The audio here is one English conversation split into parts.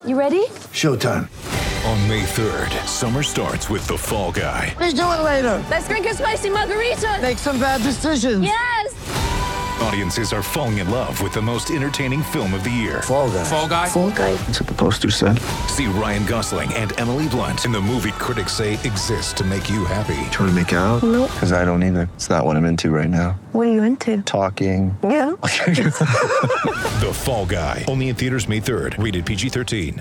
You ready? Showtime. On May 3rd, summer starts with The Fall Guy. Let's do it later. Let's drink a spicy margarita. Make some bad decisions. Yes! Audiences are falling in love with the most entertaining film of the year. Fall Guy. Fall Guy? Fall Guy. That's what the poster said. See Ryan Gosling and Emily Blunt in the movie critics say exists to make you happy. Trying to make it out? Nope. Because I don't either. It's not what I'm into right now. What are you into? Talking. Yeah. The Fall Guy. Only in theaters May 3rd. Rated PG-13.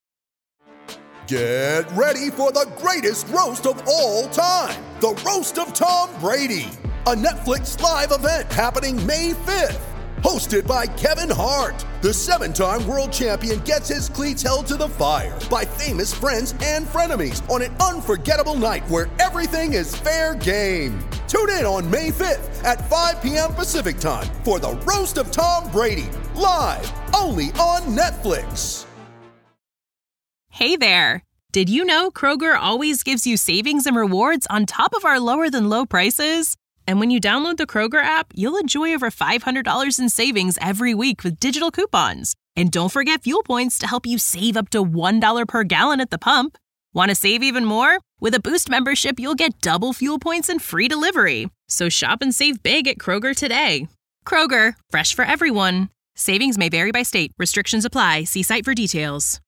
Get ready for the greatest roast of all time. The Roast of Tom Brady. A Netflix live event happening May 5th. Hosted by Kevin Hart. The 7-time world champion gets his cleats held to the fire by famous friends and frenemies on an unforgettable night where everything is fair game. Tune in on May 5th at 5 p.m. Pacific time for the Roast of Tom Brady. Live only on Netflix. Hey there! Did you know Kroger always gives you savings and rewards on top of our lower-than-low prices? And when you download the Kroger app, you'll enjoy over $500 in savings every week with digital coupons. And don't forget fuel points to help you save up to $1 per gallon at the pump. Want to save even more? With a Boost membership, you'll get double fuel points and free delivery. So shop and save big at Kroger today. Kroger, fresh for everyone. Savings may vary by state. Restrictions apply. See site for details.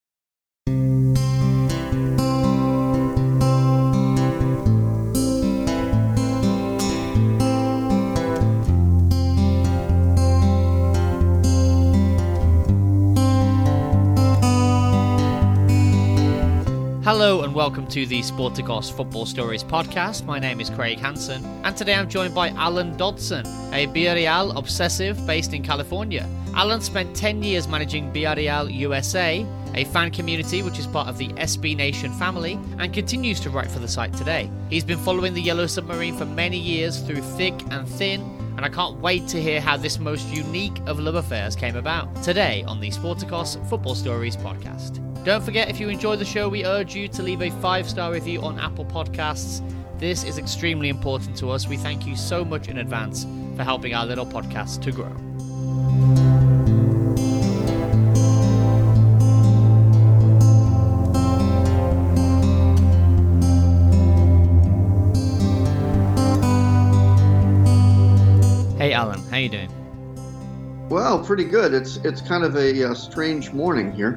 Hello and welcome to the Sporticos Football Stories podcast. My name is Craig Hansen and today I'm joined by Alan Dodson, a Villarreal obsessive based in California. Alan spent 10 years managing Villarreal USA, a fan community which is part of the SB Nation family and continues to write for the site today. He's been following the Yellow Submarine for many years through thick and thin, and I can't wait to hear how this most unique of love affairs came about today on the Sporticos Football Stories podcast. Don't forget, if you enjoy the show, we urge you to leave a 5-star review on Apple Podcasts. This is extremely important to us. We thank you so much in advance for helping our little podcast to grow. Hey Alan, how you doing? Well, pretty good. It's kind of a strange morning here.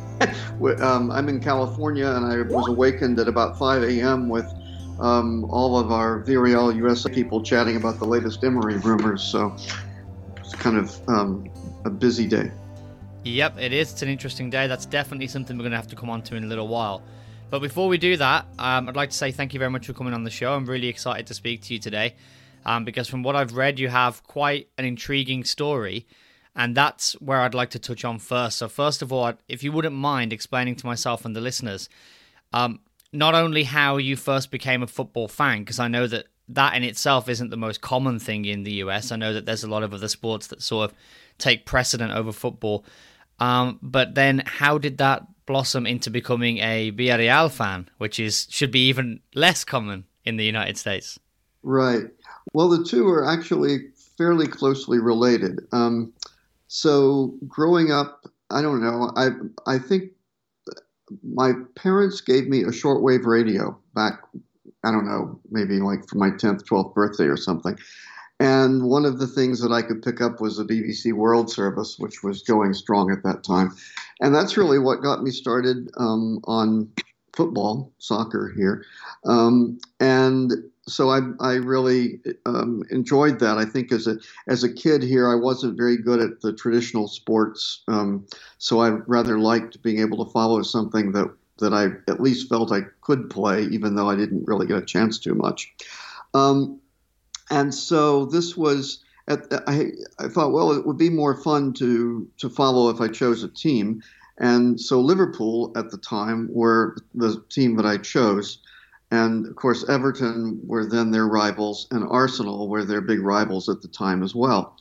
I'm in California, and I was awakened at about 5 a.m. with all of our Villarreal USA people chatting about the latest Emery rumors. So it's kind of a busy day. Yep, it is. It's an interesting day. That's definitely something we're going to have to come on to in a little while. But before we do that, I'd like to say thank you very much for coming on the show. I'm really excited to speak to you today because from what I've read, you have quite an intriguing story. And that's where I'd like to touch on first. So first of all, if you wouldn't mind explaining to myself and the listeners, not only how you first became a football fan, because I know that in itself isn't the most common thing in the US. I know that there's a lot of other sports that sort of take precedent over football. But then how did that blossom into becoming a Villarreal fan, which should be even less common in the United States? Right. Well, the two are actually fairly closely related. So growing up, I don't know, I think my parents gave me a shortwave radio back, I don't know, maybe like for my 10th, 12th birthday or something. And one of the things that I could pick up was the BBC World Service, which was going strong at that time. And that's really what got me started on football, soccer here. And so I really enjoyed that. I think as a kid here, I wasn't very good at the traditional sports, so I rather liked being able to follow something that I at least felt I could play, even though I didn't really get a chance to much. And so this was, I thought, well, it would be more fun to follow if I chose a team. And so Liverpool at the time were the team that I chose. And, of course, Everton were then their rivals, and Arsenal were their big rivals at the time as well.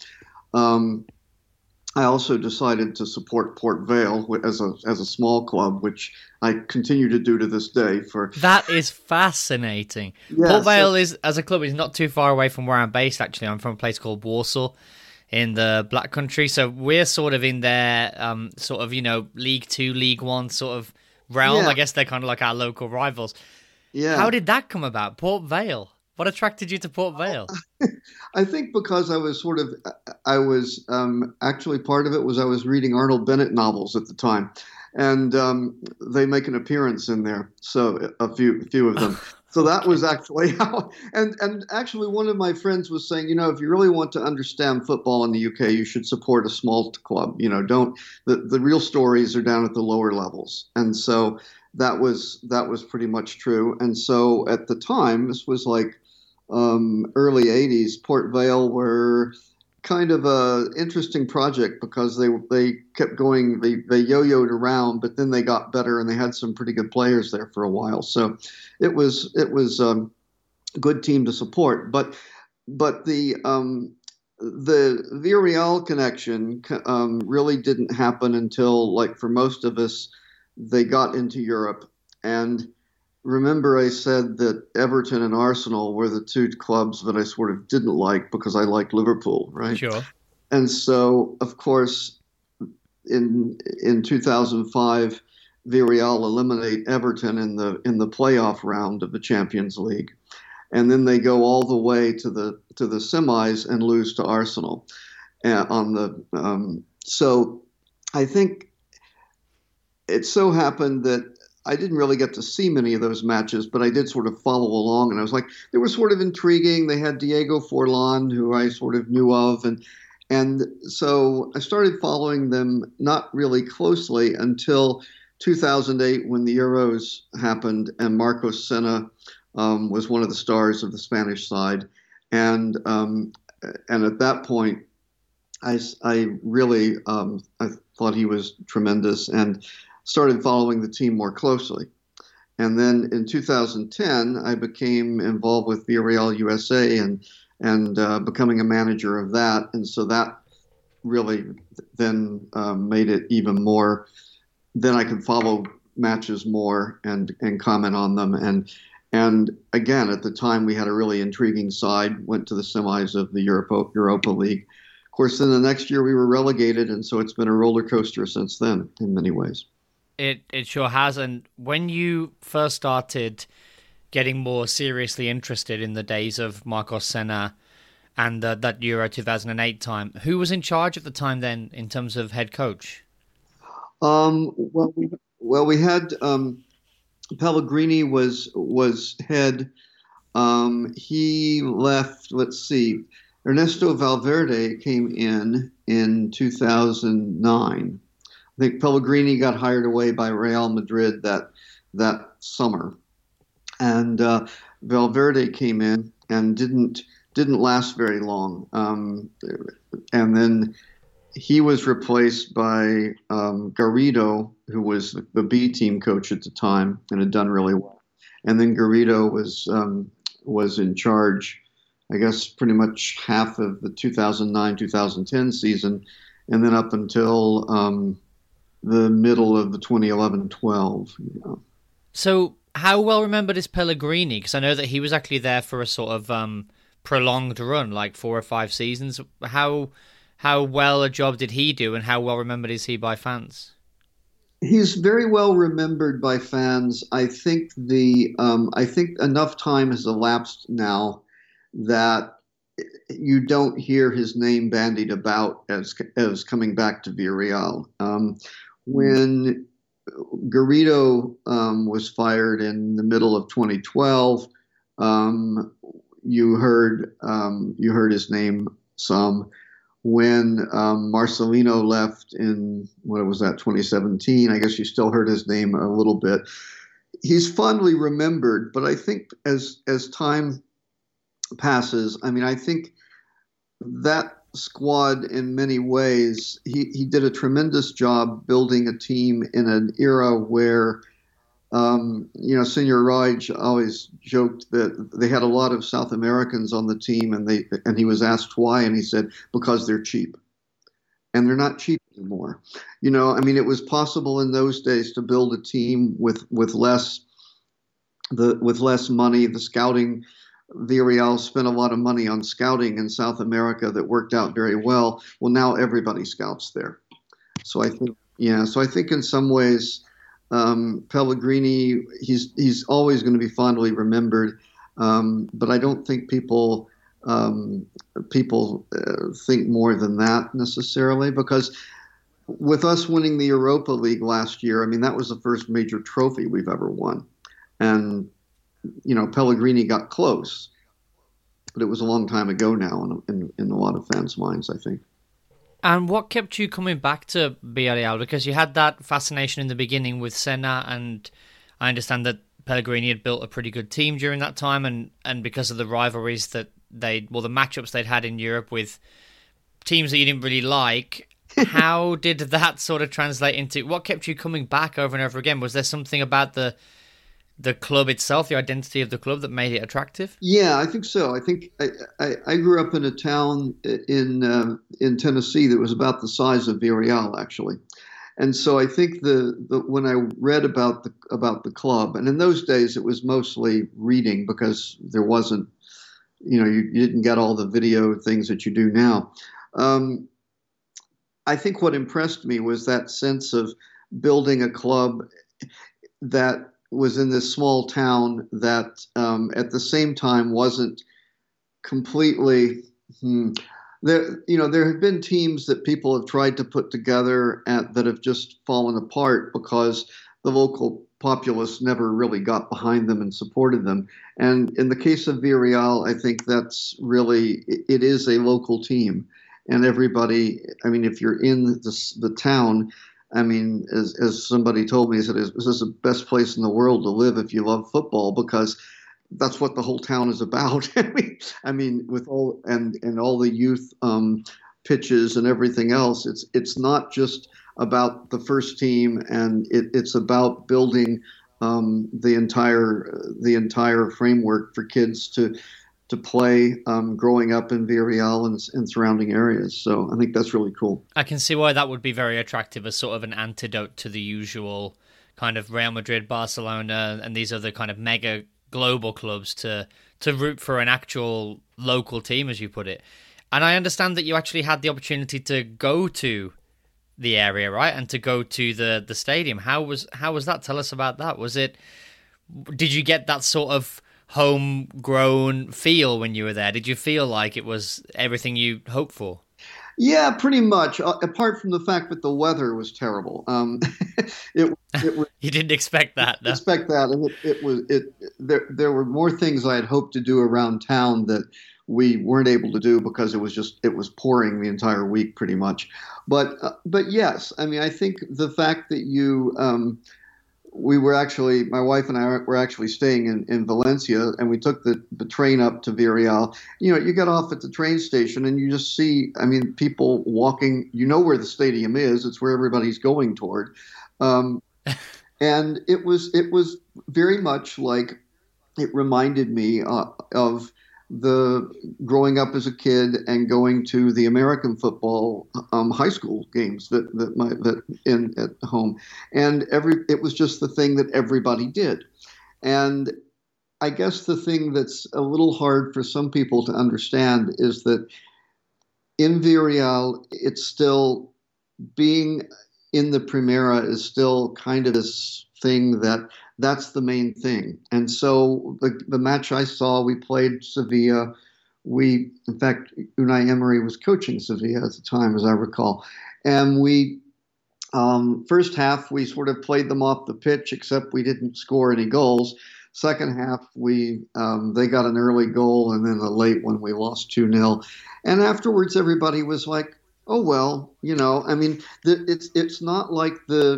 I also decided to support Port Vale as a small club, which I continue to do to this day. That is fascinating. Yeah, Port Vale as a club is not too far away from where I'm based, actually. I'm from a place called Warsaw in the Black Country. So we're sort of in their sort of, League Two, League One sort of realm. Yeah. I guess they're kind of like our local rivals. Yeah. How did that come about? Port Vale. What attracted you to Port Vale? I think because I was actually part of it was I was reading Arnold Bennett novels at the time, and they make an appearance in there. So a few of them. So that was actually how. And actually, one of my friends was saying, if you really want to understand football in the UK, you should support a small club. Don't. The real stories are down at the lower levels, and so that was pretty much true. And so at the time, this was like early 80s, Port Vale were kind of a interesting project because they kept going, they yo-yoed around, but then they got better and they had some pretty good players there for a while. So it was a good team to support. But the Villarreal connection really didn't happen until, like for most of us, they got into Europe. And remember, I said that Everton and Arsenal were the two clubs that I sort of didn't like because I liked Liverpool, right? Sure. And so, of course, in 2005, Villarreal eliminate Everton in the playoff round of the Champions League, and then they go all the way to the semis and lose to Arsenal. So I think it so happened that I didn't really get to see many of those matches, but I did sort of follow along, and I was like, they were sort of intriguing. They had Diego Forlan, who I sort of knew of, and so I started following them not really closely until 2008 when the Euros happened, and Marcos Senna was one of the stars of the Spanish side, and at that point, I really I thought he was tremendous and started following the team more closely. And then in 2010, I became involved with Villarreal USA and becoming a manager of that. And so that really then made it even more. Then I could follow matches more and comment on them. And again, at the time, we had a really intriguing side, went to the semis of the Europa League. Of course, then the next year we were relegated, and so it's been a roller coaster since then in many ways. It sure has. And when you first started getting more seriously interested in the days of Marcos Senna and that Euro 2008 time, who was in charge at the time then in terms of head coach? Well, we had Pellegrini was head. He left. Let's see. Ernesto Valverde came in 2009. I think Pellegrini got hired away by Real Madrid that summer, and Valverde came in and didn't last very long. And then he was replaced by Garrido, who was the B team coach at the time and had done really well. And then Garrido was in charge, I guess, pretty much half of the 2009-2010 season, and then up until the middle of the 2011-12. So how well remembered is Pellegrini? Because I know that he was actually there for a sort of prolonged run, like 4 or 5 seasons. How well a job did he do, and how well remembered is he by fans? He's very well remembered by fans. I think I think enough time has elapsed now that you don't hear his name bandied about as coming back to Villarreal. When Garrido was fired in the middle of 2012, you heard his name some. When Marcelino left in, 2017, I guess you still heard his name a little bit. He's fondly remembered, but I think as time passes, I think that squad in many ways, he did a tremendous job building a team in an era where, Senor Raj always joked that they had a lot of South Americans on the team, and he was asked why, and he said, because they're cheap. And they're not cheap anymore. It was possible in those days to build a team with less money. The scouting Villarreal spent a lot of money on scouting in South America that worked out very well. Well, now everybody scouts there. So I think in some ways, Pellegrini, he's always going to be fondly remembered. But I don't think people think more than that necessarily, because with us winning the Europa League last year, I mean, that was the first major trophy we've ever won. And, Pellegrini got close, but it was a long time ago now in a lot of fans' minds, I think. And what kept you coming back to Villarreal? Because you had that fascination in the beginning with Senna, and I understand that Pellegrini had built a pretty good team during that time, and because of the rivalries that the matchups they'd had in Europe with teams that you didn't really like, how did that sort of translate into what kept you coming back over and over again? Was there something about the club itself, the identity of the club, that made it attractive? Yeah, I think so. I think I grew up in a town in Tennessee that was about the size of Villarreal, actually. And so I think when I read about the club, and in those days it was mostly reading because there wasn't, you didn't get all the video things that you do now. I think what impressed me was that sense of building a club that was in this small town that at the same time wasn't completely there. There have been teams that people have tried to put together that have just fallen apart because the local populace never really got behind them and supported them. And in the case of Villarreal, I think that's really, it is a local team. And everybody, I mean, if you're in the town, I mean, as somebody told me, he said, this is the best place in the world to live if you love football, because that's what the whole town is about. I mean, with all and all the youth pitches and everything else, it's not just about the first team, and it's about building the entire framework for kids to play growing up in Villarreal and surrounding areas. So I think that's really cool. I can see why that would be very attractive as sort of an antidote to the usual kind of Real Madrid, Barcelona, and these other kind of mega global clubs to root for an actual local team, as you put it. And I understand that you actually had the opportunity to go to the area, right? And to go to the stadium. How was that? Tell us about that. Did you get that sort of homegrown feel when you were there? Did you feel like it was everything you hoped for? Yeah, pretty much. Apart from the fact that the weather was terrible. It was, you didn't expect that, no? And there were more things I had hoped to do around town that we weren't able to do because it was pouring the entire week pretty much. But yes, I mean, I think the fact that my wife and I were actually staying in Valencia, and we took the train up to Villarreal. You get off at the train station and you just see, I mean, people walking, where the stadium is, it's where everybody's going toward. And it was very much like, it reminded me of the growing up as a kid and going to the American football high school games at home, and it was just the thing that everybody did. And I guess the thing that's a little hard for some people to understand is that in Villarreal, it's still, being in the Primera is still kind of this thing that's the main thing. And so the match I saw, we played Sevilla. In fact, Unai Emery was coaching Sevilla at the time, as I recall. And we, first half, we sort of played them off the pitch, except we didn't score any goals. Second half, they got an early goal, and then a late one, we lost 2-0. And afterwards, everybody was like, oh, well, I mean, it's not like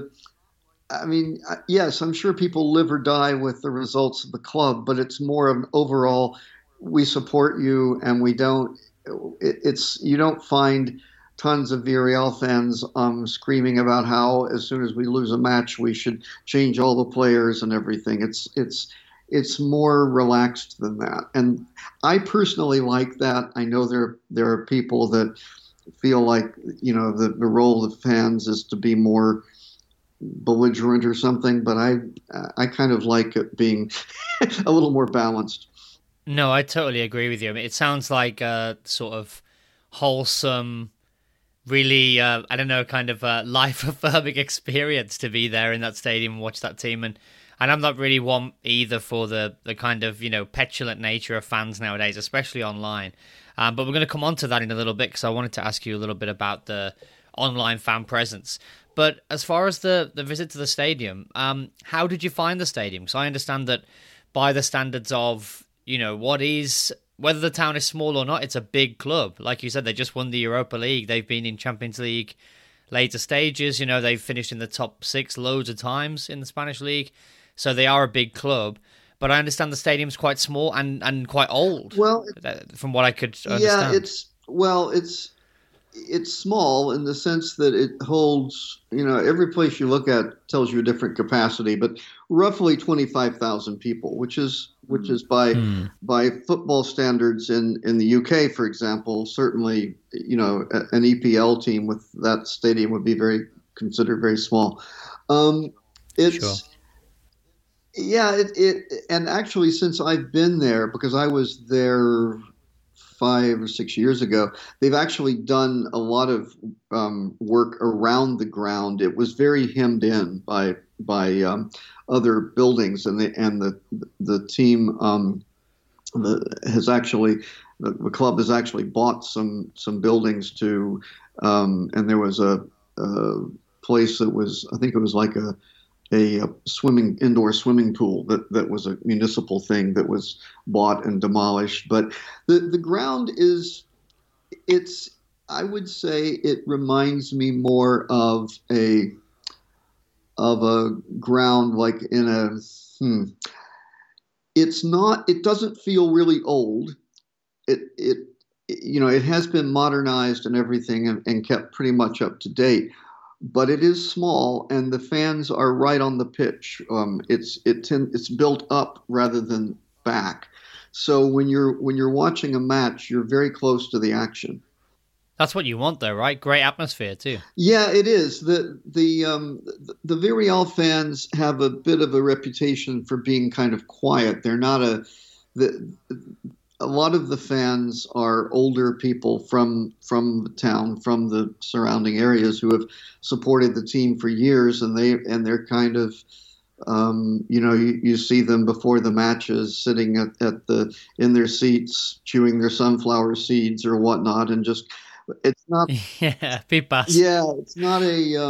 yes, I'm sure people live or die with the results of the club, but it's more of an overall, we support you, and we don't, you don't find tons of Villarreal fans screaming about how as soon as we lose a match, we should change all the players and everything. It's more relaxed than that. And I personally like that. I know there are people that feel like, the role of fans is to be more belligerent or something, but I kind of like it being a little more balanced. No, I totally agree with you. I mean, it sounds like a sort of wholesome, really, I don't know, kind of life-affirming experience to be there in that stadium and watch that team. And I'm not really one either for the kind of, petulant nature of fans nowadays, especially online. But we're going to come on to that in a little bit because I wanted to ask you a little bit about the online fan presence. But as far as the visit to the stadium, how did you find the stadium? Because I understand that by the standards of, whether the town is small or not, it's a big club. Like you said, they just won the Europa League. They've been in Champions League later stages. They've finished in the top 6 loads of times in the Spanish league. So they are a big club. But I understand the stadium's quite small and quite old. Well, from what I could understand. Yeah, it's small in the sense that it holds, every place you look at tells you a different capacity, but roughly 25,000 people, which is by football standards in the UK, for example, certainly, an EPL team with that stadium would be considered very small. Sure. Yeah, and actually since I've been there, because I was there 5 or 6 years ago, they've actually done a lot of work around the ground. It was very hemmed in by other buildings, and the team the club has actually bought some buildings to, and there was a place that was, I think it was like a indoor swimming pool that was a municipal thing that was bought and demolished. But the ground I would say it reminds me more of a ground like it doesn't feel really old. It has been modernized and everything and kept pretty much up to date. But it is small, and the fans are right on the pitch. It's built up rather than back. So when you're watching a match, you're very close to the action. That's what you want, though, right? Great atmosphere too. Yeah, it is. The Villarreal fans have a bit of a reputation for being kind of quiet. They're not a lot of the fans are older people from the town, from the surrounding areas, who have supported the team for years, and they're kind of, you see them before the matches sitting in their seats, chewing their sunflower seeds or whatnot, and just it's not pipas. Yeah, it's not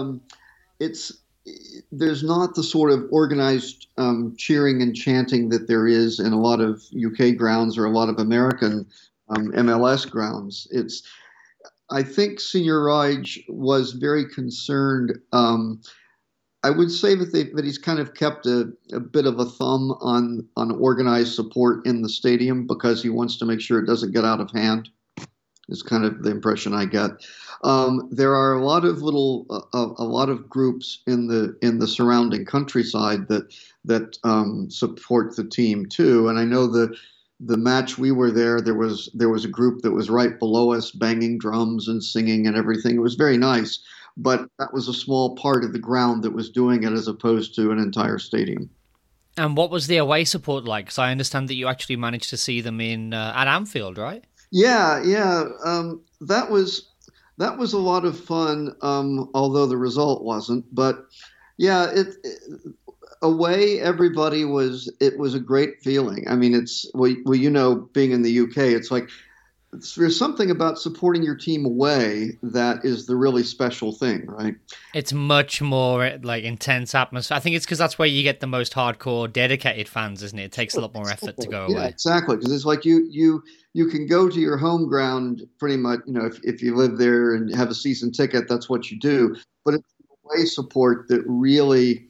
there's not the sort of organized cheering and chanting that there is in a lot of UK grounds or a lot of American MLS grounds. I think Senior Raj was very concerned. I would say that he's kind of kept a bit of a thumb on organized support in the stadium because he wants to make sure it doesn't get out of hand. Is kind of the impression I get. There are a lot of groups in the surrounding countryside that support the team too. And I know the match we were there was a group that was right below us, banging drums and singing and everything. It was very nice, but that was a small part of the ground that was doing it, as opposed to an entire stadium. And what was the away support like? Because I understand that you actually managed to see them at Anfield, right? Yeah. That was a lot of fun, although the result wasn't. But yeah, away, everybody it was a great feeling. I mean, being in the UK, it's like there's something about supporting your team away that is the really special thing, right? It's much more like intense atmosphere. I think it's because that's where you get the most hardcore, dedicated fans, isn't it? It takes a lot more effort to go away. Yeah, exactly. Because it's like you can go to your home ground pretty much. If you live there and have a season ticket, that's what you do. But it's away support that really,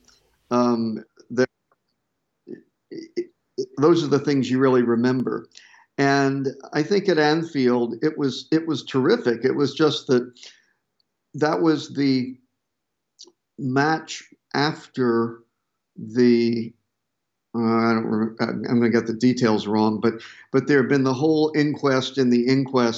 those are the things you really remember. And I think at Anfield, it was terrific. It was just that was the match after the I'm going to get the details wrong, but there had been the whole inquest of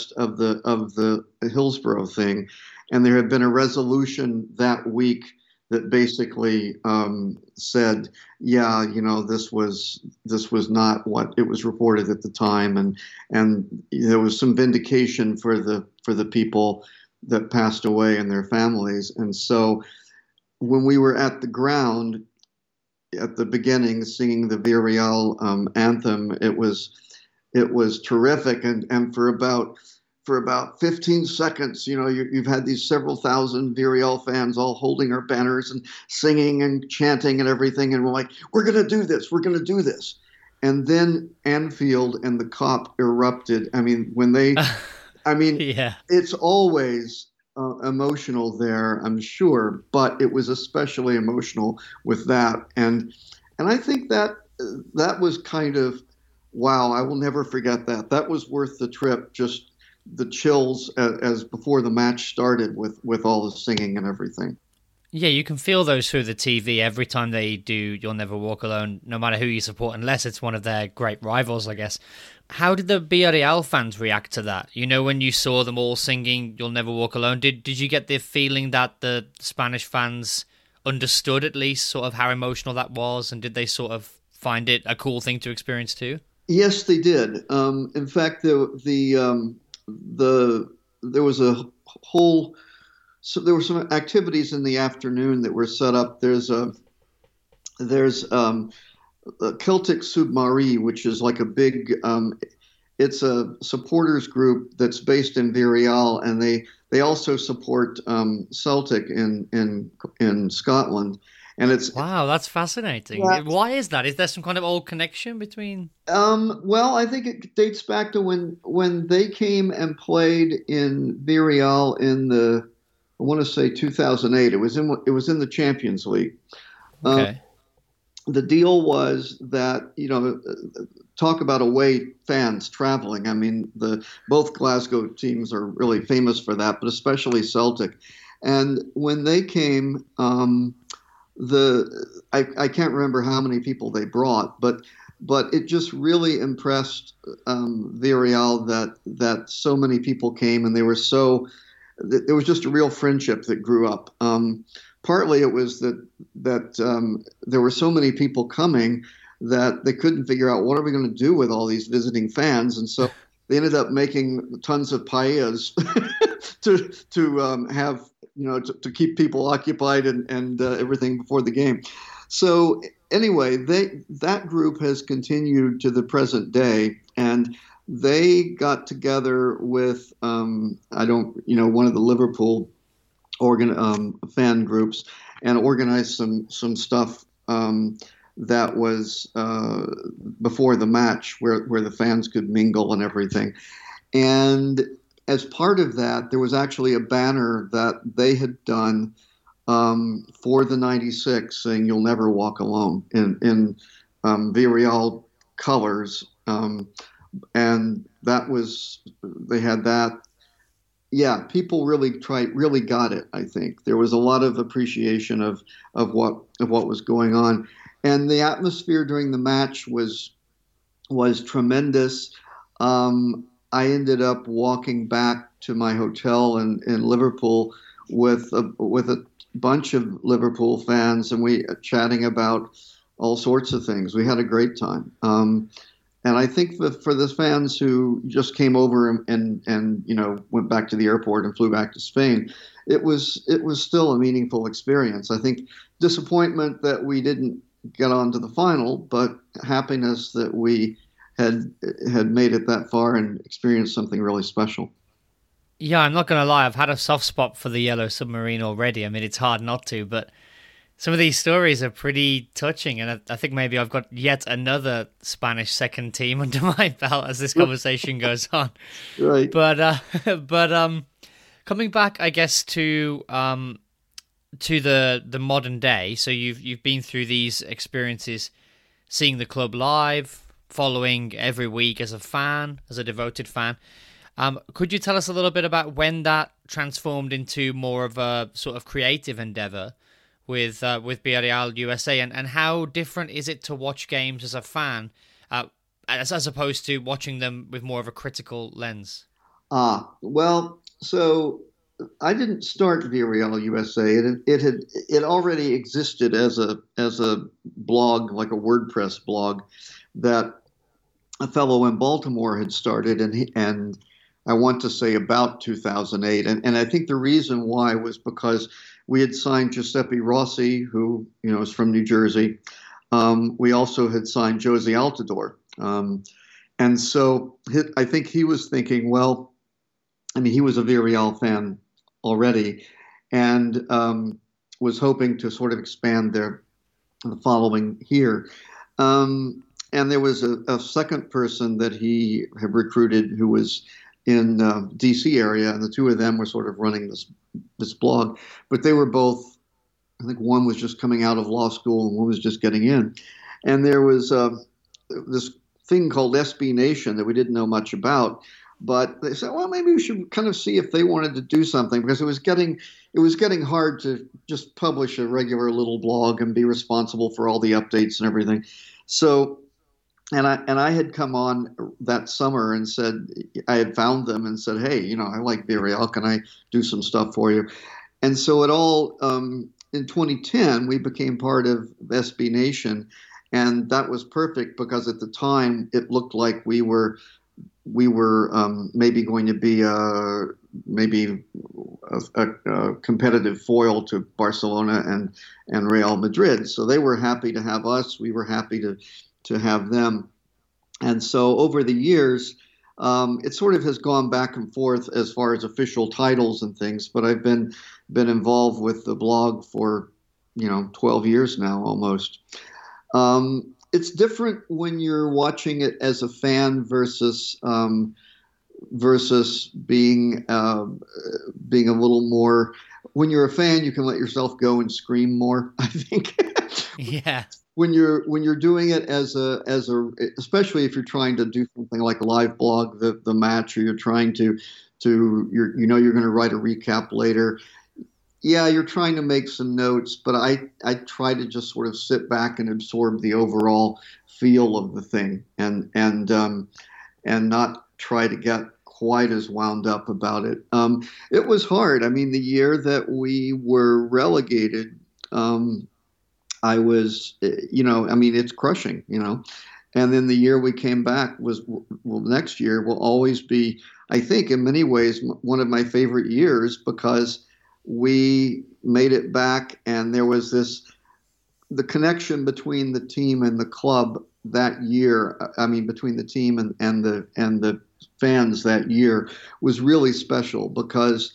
the Hillsborough thing, and there had been a resolution that week that basically said, yeah, this was not what it was reported at the time, and there was some vindication for the people that passed away and their families. And so when we were at the ground at the beginning singing the Villarreal anthem, it was terrific, and for about 15 seconds, you've had these several thousand Villarreal fans all holding our banners and singing and chanting and everything. And we're like, we're going to do this. We're going to do this. And then Anfield and the Kop erupted. I mean, yeah. It's always emotional there, I'm sure, but it was especially emotional with that. And I think that was kind of, wow, I will never forget that. That was worth the trip, just the chills as before the match started with all the singing and everything. Yeah, you can feel those through the TV every time they do You'll Never Walk Alone, no matter who you support, unless it's one of their great rivals, I guess. How did the Villarreal fans react to that? When you saw them all singing You'll Never Walk Alone, did you get the feeling that the Spanish fans understood at least sort of how emotional that was, and did they sort of find it a cool thing to experience too? Yes, they did. In fact, there was a whole. So there were some activities in the afternoon that were set up. There's a Celtic Submarée, which is like a big. It's a supporters group that's based in Villarreal, and they also support Celtic in Scotland. And wow, that's fascinating. Yeah. Why is that? Is there some kind of old connection between? Well, I think it dates back to when they came and played in Villarreal in I want to say 2008. It was in the Champions League. Okay. The deal was that talk about away fans traveling. I mean, both Glasgow teams are really famous for that, but especially Celtic. And when they came. I can't remember how many people they brought, but it just really impressed Villarreal that so many people came, and there was just a real friendship that grew up. Partly it was that there were so many people coming that they couldn't figure out what are we going to do with all these visiting fans, and so they ended up making tons of paellas to have. To keep people occupied and everything before the game. So anyway, that group has continued to the present day, and they got together with one of the Liverpool fan groups and organized some stuff that was before the match where the fans could mingle and everything. And as part of that, there was actually a banner that they had done for the 96 saying "You'll Never Walk Alone" in Villarreal colors, and that was they had that. Yeah, people really got it. I think there was a lot of appreciation of what was going on, and the atmosphere during the match was tremendous. I ended up walking back to my hotel in Liverpool with a bunch of Liverpool fans, and we chatting about all sorts of things. We had a great time. And I think for the fans who just came over and went back to the airport and flew back to Spain, it was still a meaningful experience. I think disappointment that we didn't get on to the final, but happiness that we had made it that far and experienced something really special. Yeah, I'm not going to lie. I've had a soft spot for the Yellow Submarine already. I mean, it's hard not to, but some of these stories are pretty touching, and I think maybe I've got yet another Spanish second team under my belt as this conversation goes on. Right. But coming back, I guess, to the modern day. So you've been through these experiences, seeing the club live, following every week as a fan, as a devoted fan. Could you tell us a little bit about when that transformed into more of a sort of creative endeavor with Villarreal USA, and how different is it to watch games as a fan as opposed to watching them with more of a critical lens? Well, so I didn't start Villarreal USA. It already existed as a blog, like a WordPress blog, that a fellow in Baltimore had started, and I want to say about 2008. And I think the reason why was because we had signed Giuseppe Rossi, who is from New Jersey. We also had signed Josie Altidore. And so I think he was thinking, well, I mean, he was a Villarreal fan already, and was hoping to sort of expand the following here. And there was a second person that he had recruited who was in D.C. area, and the two of them were sort of running this blog. But they were both, I think one was just coming out of law school and one was just getting in. And there was this thing called SB Nation that we didn't know much about. But they said, well, maybe we should kind of see if they wanted to do something, because it was getting hard to just publish a regular little blog and be responsible for all the updates and everything. So, and I had come on that summer and said, I had found them and said, hey, I like Villarreal. Can I do some stuff for you? And so it all, in 2010, we became part of SB Nation. And that was perfect because at the time it looked like we were maybe going to be a competitive foil to Barcelona and Real Madrid. So they were happy to have us. We were happy to have them. And so over the years, it sort of has gone back and forth as far as official titles and things. But I've been involved with the blog for 12 years now almost. It's different when you're watching it as a fan versus being a little more. When you're a fan, you can let yourself go and scream more, I think. Yeah. When you're doing it as a especially if you're trying to do something like a live blog the match, or you're trying to you're going to write a recap later. Yeah, you're trying to make some notes, but I try to just sort of sit back and absorb the overall feel of the thing, and not try to get quite as wound up about it. It was hard. I mean, the year that we were relegated, I was, it's crushing, And then the year we came back next year will always be, I think, in many ways, one of my favorite years, because we made it back, and there was the connection between the team and the club that year. I mean, between the team and the fans that year was really special, because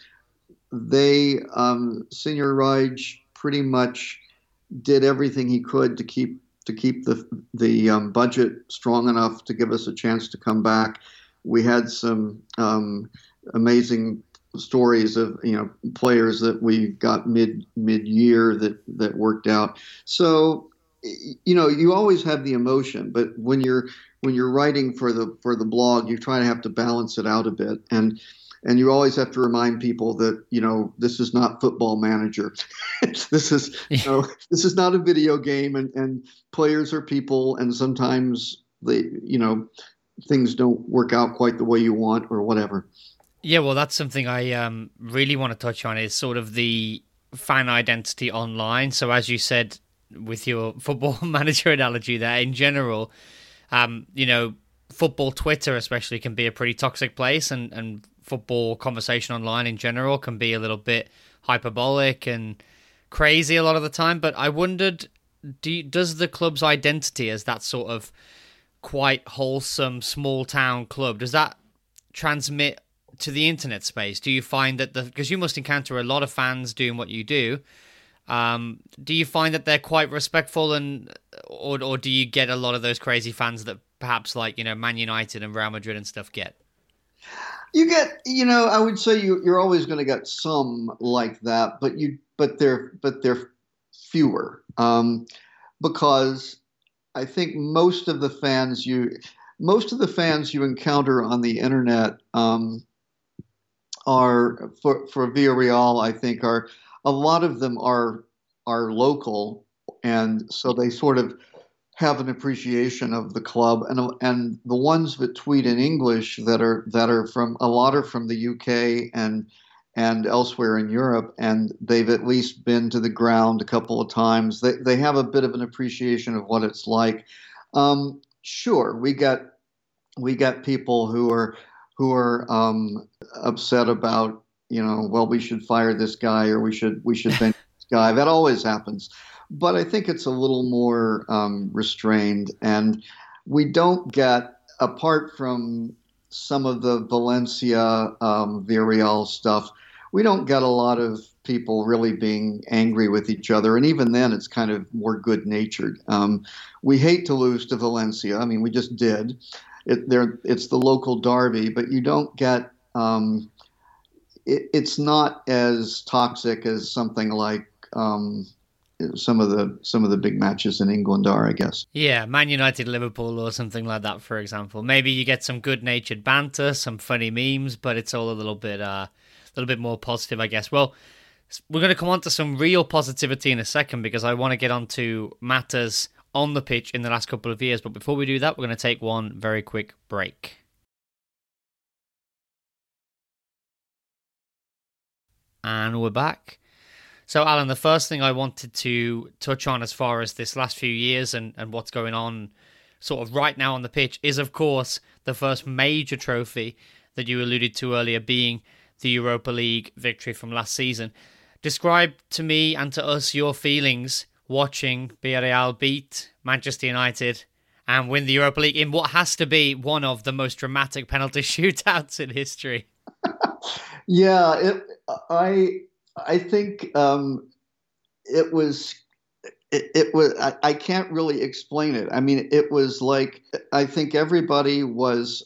Senior Raj pretty much did everything he could to keep the budget strong enough to give us a chance to come back. We had some amazing stories of players that we got mid-year that worked out. So you always have the emotion, but when you're writing for the blog, you try to have to balance it out a bit, and you always have to remind people that this is not Football Manager. This is not a video game, and players are people, and sometimes things don't work out quite the way you want or whatever. Yeah, well, that's something I really want to touch on, is sort of the fan identity online. So as you said with your Football Manager analogy there, in general, football Twitter especially can be a pretty toxic place, and football conversation online in general can be a little bit hyperbolic and crazy a lot of the time. But I wondered, does the club's identity as that sort of quite wholesome small town club, does that transmit to the internet space? Do you find that because you must encounter a lot of fans doing what you do, do you find that they're quite respectful, or do you get a lot of those crazy fans that perhaps like Man United and Real Madrid and stuff get? You get, I would say you're always going to get some like that, but they're fewer, because I think most of the fans you encounter on the internet are for Villarreal. I think a lot of them are local, and so they sort of have an appreciation of the club, and the ones that tweet in English that are from, a lot are from the UK and and elsewhere in Europe, and they've at least been to the ground a couple of times. They have a bit of an appreciation of what it's like. Sure, we got people who are upset about, well, we should fire this guy, or we should bench this guy. That always happens, but I think it's a little more restrained, and we don't get, apart from some of the Valencia, Villarreal stuff, we don't get a lot of people really being angry with each other. And even then, it's kind of more good-natured. We hate to lose to Valencia. I mean, we just did. It's the local derby, but you don't get it's not as toxic as something like some of the big matches in England are, I guess. Yeah, Man United, Liverpool, or something like that, for example. Maybe you get some good-natured banter, some funny memes, but it's all a little bit more positive, I guess. Well, we're going to come on to some real positivity in a second, because I want to get on to matters on the pitch in the last couple of years. But before we do that, we're going to take one very quick break. And we're back. So, Alan, the first thing I wanted to touch on as far as this last few years and what's going on sort of right now on the pitch is, of course, the first major trophy that you alluded to earlier being the Europa League victory from last season. Describe to me and to us your feelings watching Villarreal beat Manchester United and win the Europa League in what has to be one of the most dramatic penalty shootouts in history. Yeah, I think it was. I can't really explain it. I mean, it was like, I think everybody was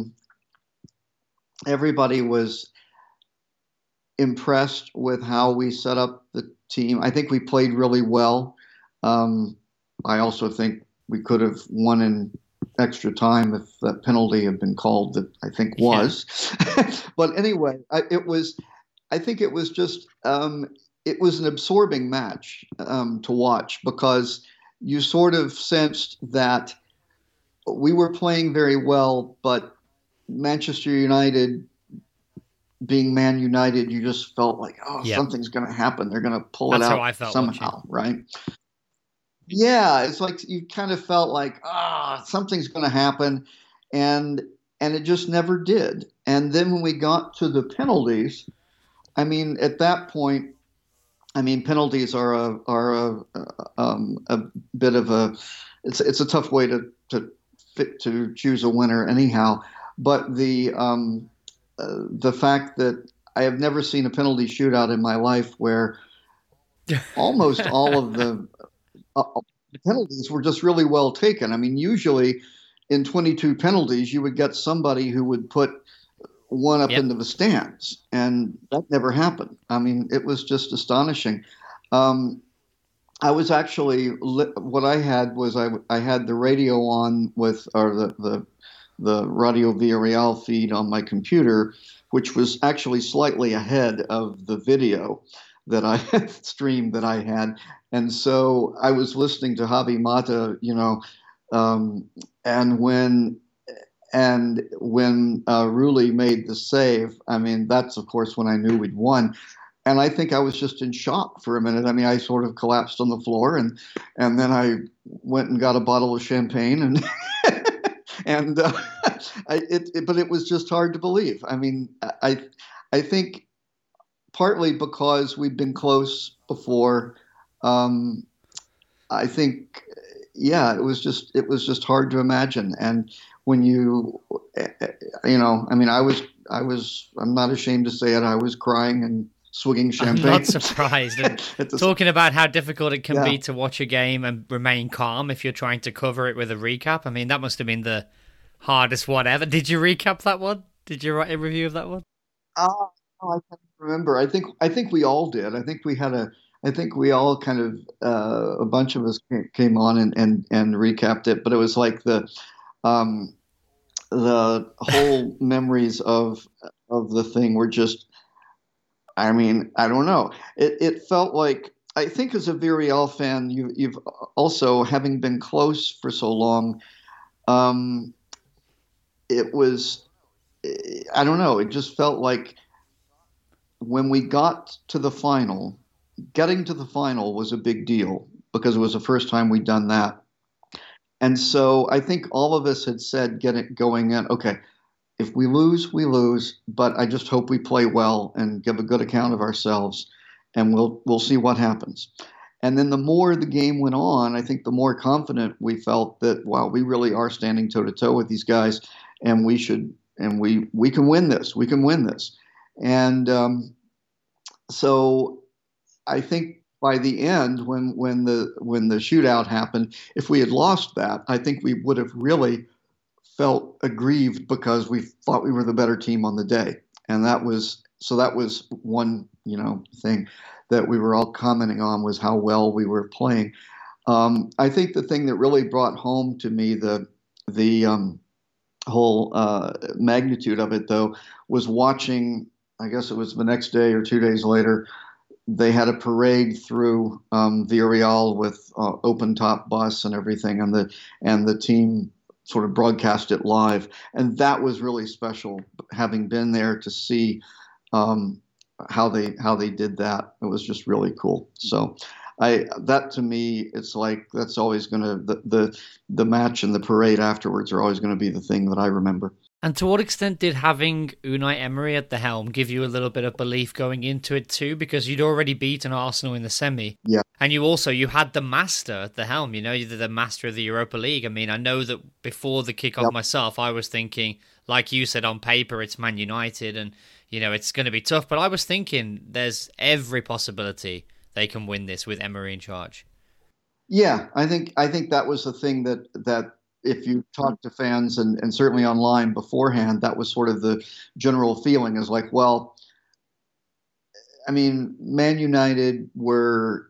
impressed with how we set up the team. I think we played really well. I also think we could have won in extra time if that penalty had been called, that I think was. Yeah. But anyway, I think it was just, it was an absorbing match to watch, because you sort of sensed that we were playing very well, but Manchester United, being Man United, you just felt like, something's going to happen. They're going to pull it out somehow, right? Yeah, it's like you kind of felt like, something's going to happen, and it just never did. And then when we got to the penalties, I mean, at that point, penalties are a bit of a, it's a tough way to choose a winner anyhow. But the fact that I have never seen a penalty shootout in my life where almost all of the penalties were just really well taken. I mean, usually in 22 penalties, you would get somebody who would put one up into the stands, and that never happened. I mean, it was just astonishing. I was actually, what I had was I had the radio on with, or the Radio Villarreal feed on my computer, which was actually slightly ahead of the video that I had streamed that I had. And so I was listening to Javi Mata, and when Rulli made the save, I mean, that's of course when I knew we'd won. And I think I was just in shock for a minute. I mean, I sort of collapsed on the floor, and then I went and got a bottle of champagne, and but it was just hard to believe. I mean, I think partly because we've been close before. I think, it was just hard to imagine. And when I'm not ashamed to say it, I was crying and swigging champagne. I'm not surprised. Talking about how difficult it can be to watch a game and remain calm if you're trying to cover it with a recap. I mean, that must have been the hardest one ever. Did you recap that one? Did you write a review of that one? I can't remember. I think we all did. I think we all kind of, a bunch of us came on and recapped it, but it was like the whole memories of the thing were just, I mean, I don't know. It felt like, I think as a Villarreal fan, you've also, having been close for so long, it was, I don't know, it just felt like when we got to the final, getting to the final was a big deal because it was the first time we'd done that. And so I think all of us had said, going in, okay, if we lose, we lose, but I just hope we play well and give a good account of ourselves, and we'll see what happens. And then the more the game went on, I think the more confident we felt that, wow, we really are standing toe-to-toe with these guys, and we can win this. We can win this. And so I think by the end, when the shootout happened, if we had lost that, I think we would have really felt aggrieved because we thought we were the better team on the day. And that was one, thing that we were all commenting on, was how well we were playing. I think the thing that really brought home to me the whole magnitude of it, though, was watching, I guess it was the next day or 2 days later, they had a parade through Villarreal with open top bus and everything, and the team sort of broadcast it live, and that was really special. Having been there to see how they did that, it was just really cool. So, that to me, it's like that's always going to the match and the parade afterwards are always going to be the thing that I remember. And to what extent did having Unai Emery at the helm give you a little bit of belief going into it too? Because you'd already beaten Arsenal in the semi. Yeah. And you had the master at the helm, you're the master of the Europa League. I mean, I know that before the kickoff myself, I was thinking, like you said, on paper, it's Man United and, it's going to be tough. But I was thinking there's every possibility they can win this with Emery in charge. Yeah, I think that was the thing that if you talk to fans and certainly online beforehand, that was sort of the general feeling, is like, well, I mean, Man United were,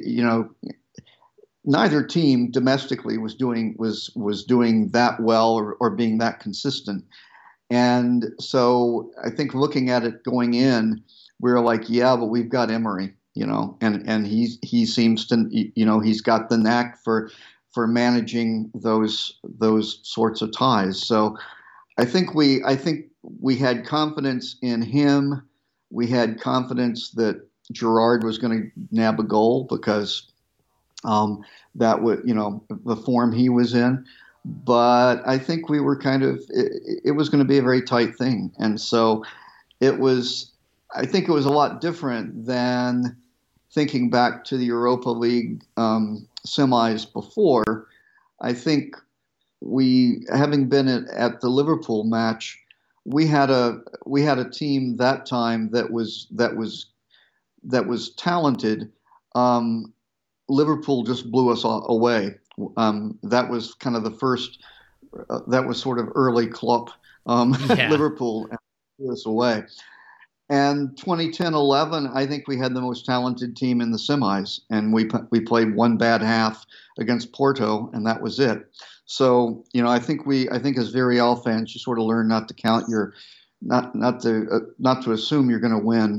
neither team domestically was doing that well or being that consistent. And so I think looking at it going in, we were like, yeah, but we've got Emery, and he seems to, he's got the knack for managing those sorts of ties. So I think we had confidence in him. We had confidence that Gerrard was going to nab a goal because that would, the form he was in. But I think we were it was going to be a very tight thing. And so I think it was a lot different than thinking back to the Europa League semis before. I think having been at the Liverpool match, we had a team that time that was talented. Liverpool just blew us away. That was kind of the first. That was sort of early Klopp. Liverpool blew us away. And 2010-11, I think we had the most talented team in the semis, and we played one bad half against Porto, and that was it. So, I think as Villarreal fans, you sort of learn not to count not to assume you're going to win.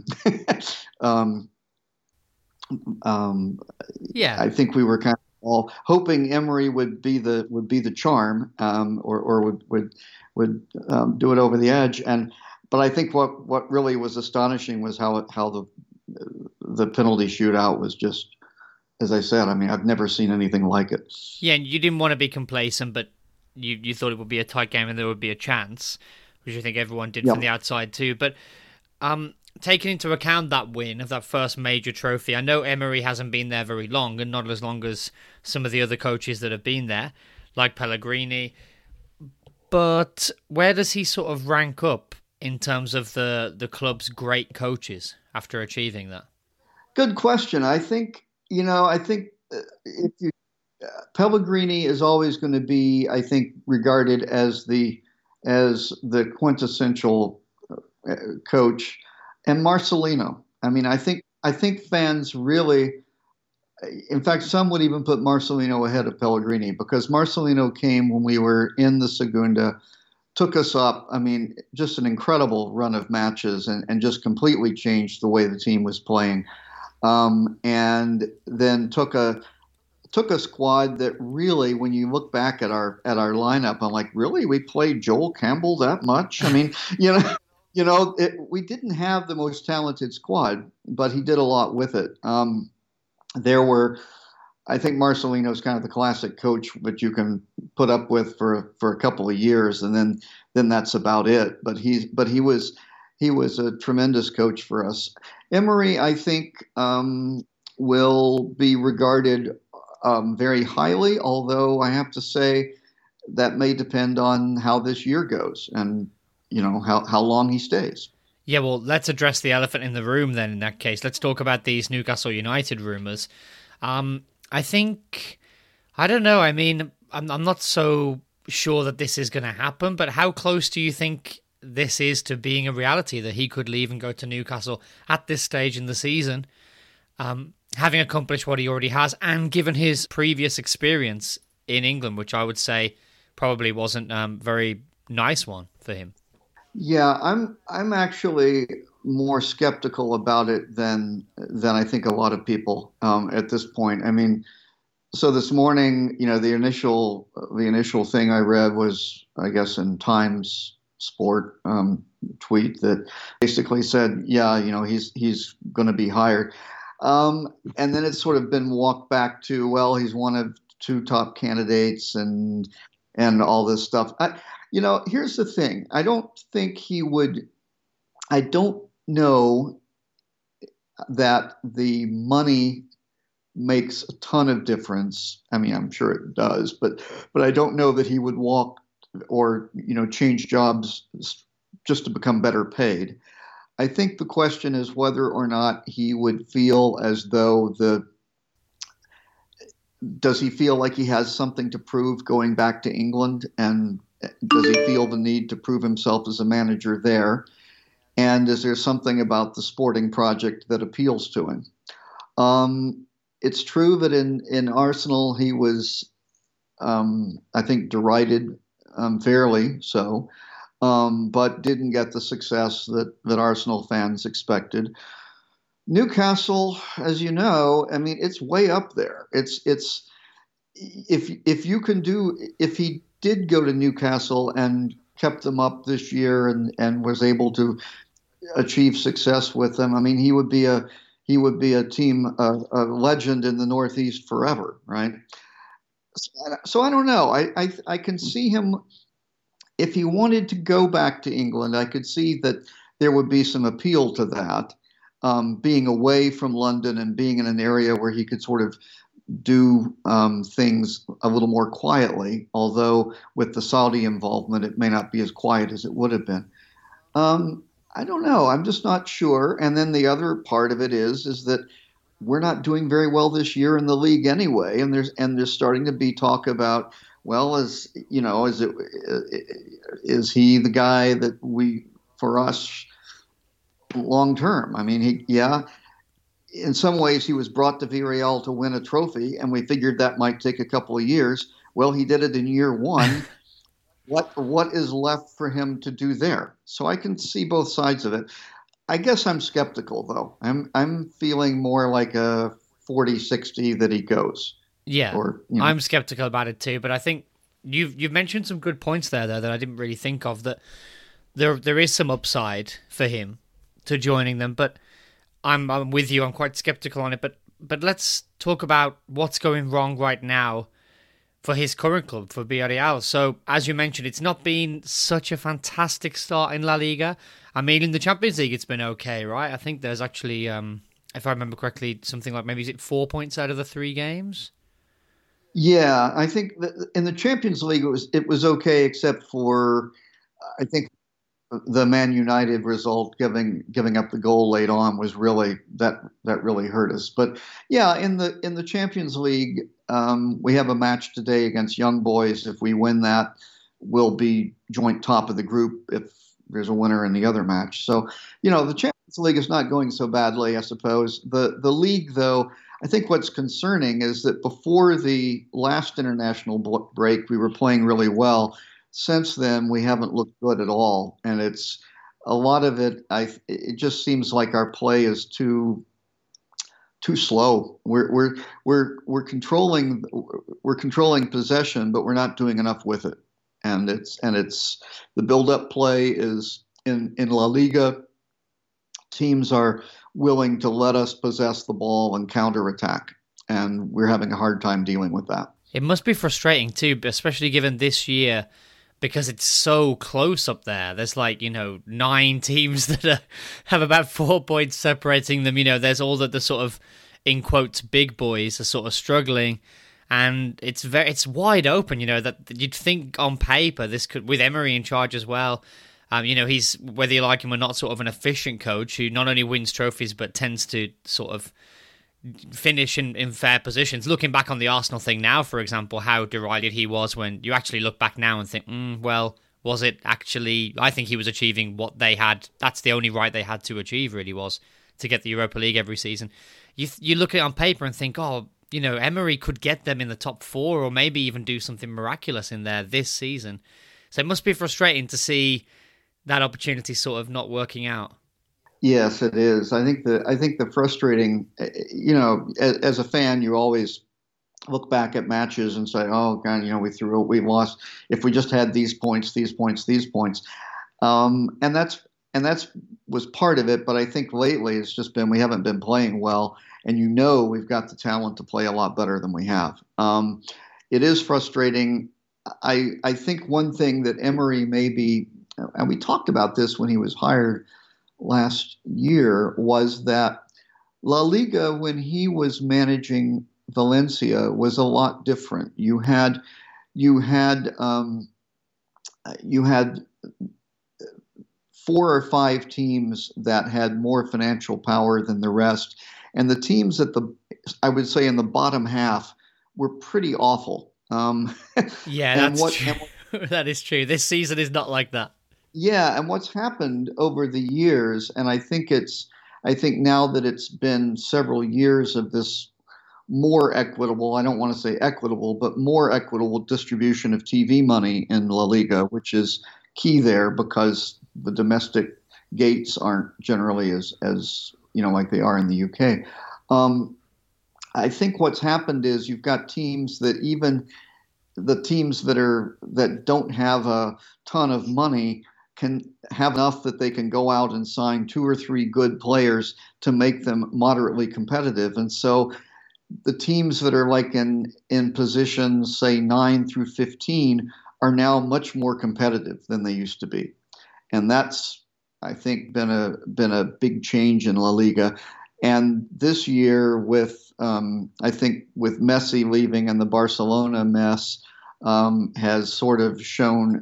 I think we were kind of all hoping Emery would be the charm, or would do it over the edge. But I think what really was astonishing was how the penalty shootout was just, as I said, I mean, I've never seen anything like it. Yeah, and you didn't want to be complacent, but you thought it would be a tight game and there would be a chance, which I think everyone did from the outside too. But taking into account that win of that first major trophy, I know Emery hasn't been there very long, and not as long as some of the other coaches that have been there, like Pellegrini. But where does he sort of rank up in terms of the club's great coaches after achieving that? Good question. I think if you Pellegrini is always going to be, I think, regarded as the quintessential coach, and Marcelino. I mean, I think fans really, in fact, some would even put Marcelino ahead of Pellegrini, because Marcelino came when we were in the Segunda, took us up. I mean, just an incredible run of matches, and just completely changed the way the team was playing. And then took a squad that really, when you look back at our lineup, I'm like, really, we played Joel Campbell that much? I mean, we didn't have the most talented squad, but he did a lot with it. I think Marcelino's kind of the classic coach that you can put up with for a couple of years, and then that's about it. But he was a tremendous coach for us. Emery, I think, will be regarded very highly, although I have to say that may depend on how this year goes and how long he stays. Yeah, well, let's address the elephant in the room then. In that case, let's talk about these Newcastle United rumours. I think, I don't know. I mean, I'm not so sure that this is going to happen, but how close do you think this is to being a reality, that he could leave and go to Newcastle at this stage in the season, having accomplished what he already has, and given his previous experience in England, which I would say probably wasn't a very nice one for him? Yeah, I'm actually more skeptical about it than I think a lot of people at this point. I mean, so this morning, the initial thing I read was, I guess, in Times Sport tweet that basically said, yeah, he's going to be hired, and then it's sort of been walked back to, well, he's one of two top candidates and all this stuff. Here's the thing. I don't think he would. I don't know that the money makes a ton of difference. I mean, I'm sure it does, but I don't know that he would walk or change jobs just to become better paid. I think the question is whether or not he would feel as though does he feel like he has something to prove going back to England, and does he feel the need to prove himself as a manager there? And is there something about the sporting project that appeals to him? It's true that in Arsenal he was, I think, derided, fairly so, but didn't get the success that Arsenal fans expected. Newcastle, as you know, I mean, it's way up there. It's if he did go to Newcastle and kept them up this year and was able to achieve success with them, I mean, he would be a team, a legend in the Northeast forever, right? So I don't know. I can see him, if he wanted to go back to England, I could see that there would be some appeal to that, being away from London and being in an area where he could sort of do things a little more quietly, although with the Saudi involvement, it may not be as quiet as it would have been. I don't know. I'm just not sure. And then the other part of it is that we're not doing very well this year in the league anyway. And there's starting to be talk about, well, is he the guy that for us long term? I mean, in some ways he was brought to Villarreal to win a trophy, and we figured that might take a couple of years. Well, he did it in year one. What is left for him to do there? So I can see both sides of it. I guess I'm skeptical, though. I'm feeling more like a 40-60 that he goes. Yeah, I'm skeptical about it too. But I think you've mentioned some good points there, though, that I didn't really think of. That there is some upside for him to joining them. But I'm with you. I'm quite skeptical on it. But let's talk about what's going wrong right now for his current club, for Villarreal. So, as you mentioned, it's not been such a fantastic start in La Liga. I mean, in the Champions League, it's been okay, right? I think there's actually, if I remember correctly, something like maybe is it 4 points out of the 3 games? Yeah, I think that in the Champions League, it was okay, except for, I think, the Man United result, giving up the goal late on, was really that really hurt us. But yeah, in the Champions League, we have a match today against Young Boys. If we win that, we'll be joint top of the group if there's a winner in the other match. So, the Champions League is not going so badly, I suppose. The league, though, I think what's concerning is that before the last international break, we were playing really well. Since then, we haven't looked good at all, and it's a lot of it. It just seems like our play is too slow. We're controlling possession, but we're not doing enough with it. And it's the build-up play is in La Liga, teams are willing to let us possess the ball and counterattack, and we're having a hard time dealing with that. It must be frustrating too, especially given this year, because it's so close up there. There's 9 teams that have about 4 points separating them. There's all the sort of, in quotes, big boys are sort of struggling, and it's wide open. That you'd think on paper this could, with Emery in charge as well. He's, whether you like him or not, sort of an efficient coach who not only wins trophies but tends to sort of finish in fair positions. Looking back on the Arsenal thing now, for example, how derided he was, when you actually look back now and think, well, was it actually? I think he was achieving what they had. That's the only right they had to achieve, really, was to get the Europa League every season. You look at it on paper and think, Emery could get them in the top 4 or maybe even do something miraculous in there this season. So it must be frustrating to see that opportunity sort of not working out. Yes, it is. I think the frustrating, as a fan, you always look back at matches and say, "Oh God, we lost. If we just had these points, and that's was part of it. But I think lately it's just been we haven't been playing well, and we've got the talent to play a lot better than we have. It is frustrating. I think one thing that Emery maybe, and we talked about this when he was hired last year, was that La Liga, when he was managing Valencia, was a lot different. You had 4 or 5 teams that had more financial power than the rest, and the teams I would say in the bottom half were pretty awful. Yeah, that's true. That is true. This season is not like that. Yeah, and what's happened over the years, and I think now that it's been several years of this more equitable, I don't want to say equitable, but more equitable distribution of TV money in La Liga, which is key there because the domestic gates aren't generally as like they are in the UK. I think what's happened is you've got teams that, even the teams that don't have a ton of money, can have enough that they can go out and sign 2 or 3 good players to make them moderately competitive. And so the teams that are like in positions, say 9 through 15, are now much more competitive than they used to be. And that's, I think, been a big change in La Liga. And this year, with I think with Messi leaving and the Barcelona mess, has sort of shown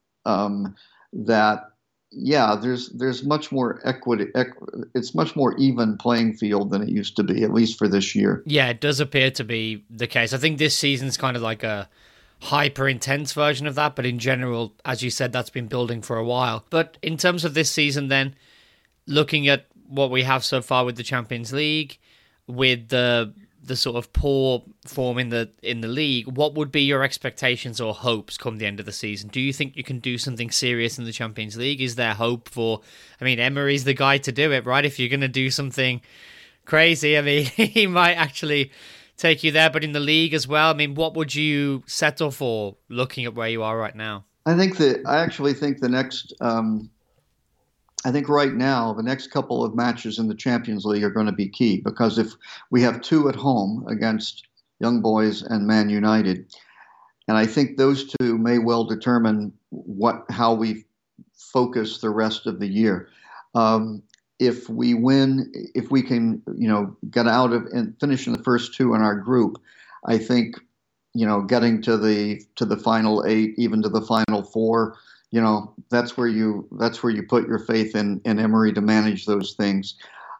that there's much more equity. It's much more even playing field than it used to be, at least for this year. Yeah, it does appear to be the case. I think this season's kind of like a hyper intense version of that, but in general, as you said, that's been building for a while. But in terms of this season, then, looking at what we have so far with the Champions League, with the sort of poor form in the league, what would be your expectations or hopes come the end of the season? Do you think you can do something serious in the Champions League? Is there hope for? I mean, Emery's the guy to do it, right? If you're going to do something crazy, I mean, he might actually take you there. But in the league as well, I mean, what would you settle for, looking at where you are right now? I actually think the next. I think right now, the next couple of matches in the Champions League are going to be key, because if we have 2 at home against Young Boys and Man United, and I think those 2 may well determine how we focus the rest of the year. If we win, if we can, get out of and finish in the first 2 in our group, I think, getting to the final 8, even to the final 4. That's where you put your faith in Emery to manage those things.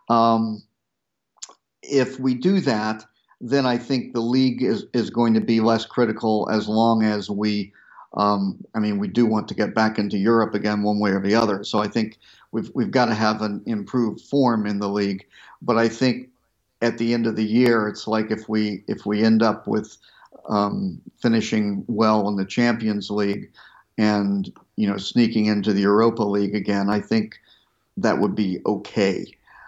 If we do that, then I think the league is going to be less critical, as long as we do want to get back into Europe again, one way or the other. So I think we've got to have an improved form in the league. But I think at the end of the year, it's like if we end up with finishing well in the Champions League and sneaking into the Europa League again, I think that would be okay.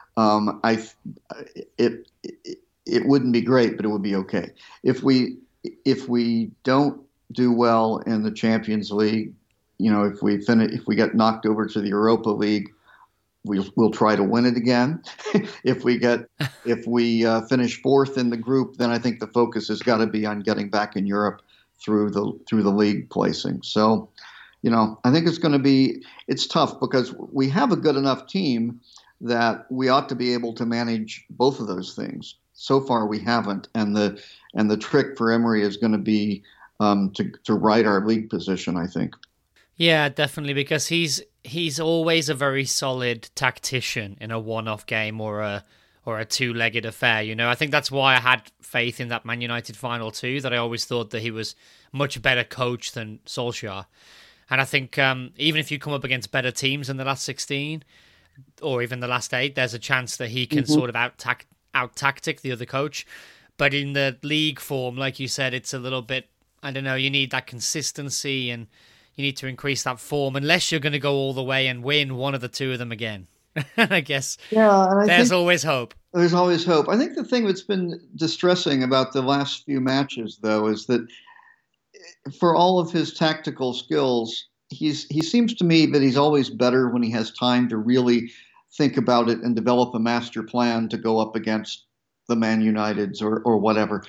It wouldn't be great, but it would be okay. If we don't do well in the Champions League, if we get knocked over to the Europa League, we'll try to win it again. if we finish fourth in the group, then I think the focus has got to be on getting back in Europe through the league placing. So, I think it's tough because we have a good enough team that we ought to be able to manage both of those things. So far, we haven't, and the trick for Emery is going to be to right our league position, I think. Yeah, definitely, because he's always a very solid tactician in a one-off game or a two-legged affair. I think that's why I had faith in that Man United final too, that I always thought that he was much better coach than Solskjaer. And I think even if you come up against better teams in the last 16 or even the last 8, there's a chance that he can sort of out-tactic the other coach. But in the league form, like you said, it's a little bit, I don't know, you need that consistency and you need to increase that form unless you're going to go all the way and win one of the two of them again. I guess there's always hope. There's always hope. I think the thing that's been distressing about the last few matches, though, is that for all of his tactical skills, he seems to me that he's always better when he has time to really think about it and develop a master plan to go up against the Man Uniteds or whatever.